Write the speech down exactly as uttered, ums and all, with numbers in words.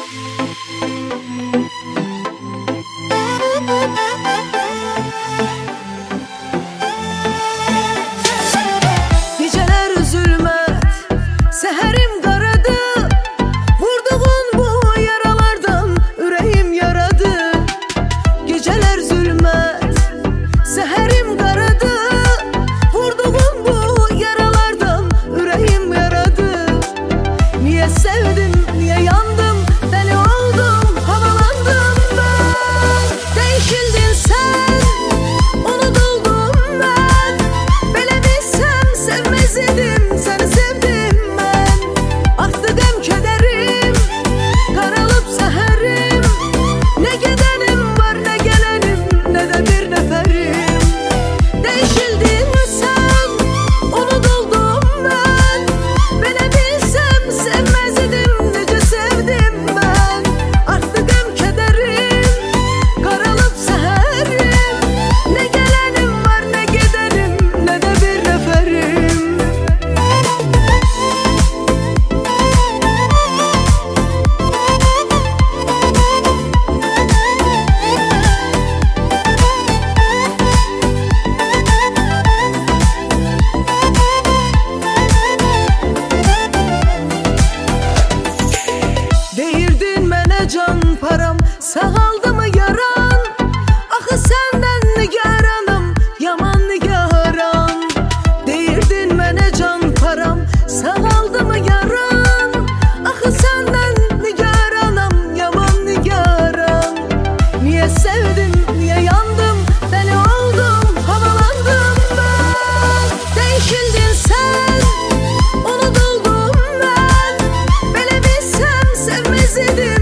Geceler zulmet, seherim karadı. Vurduğun bu yaralardan yüreğim yaradı. Geceler zulmet, seherim karadı. Vurduğun bu yaralardan yüreğim yaradı. Niye sevdim, niye yandım, deli oldum, havalandım ben. Değişildin sen, unutuldum ben. Böyle bilsem sevmez idim, seni sevdim ben. Aktı dem kederim, karalıp seherim. Ne gidenim var ne gelenim, ne de bir neferim. Değişildin sen, unutuldum ben. Böyle bilsem sevmez idim, nece sevdim ben. Aktı dem kederim, karalıp seherim. Ne gelenim var ne giderim, ne de bir neferim. Değirdin mene can param, sağaldı mı yaran? Axı senden nigaranım, yaman nigaran. Değirdin mene can param, sağaldı mı yaran? Axı senden nigaranım, yaman nigaran. Niye sevdim, niye yandım, deli oldum, havalandım ben. Değişildin sen, unutuldum ben. Böyle bilsem sevmez idim.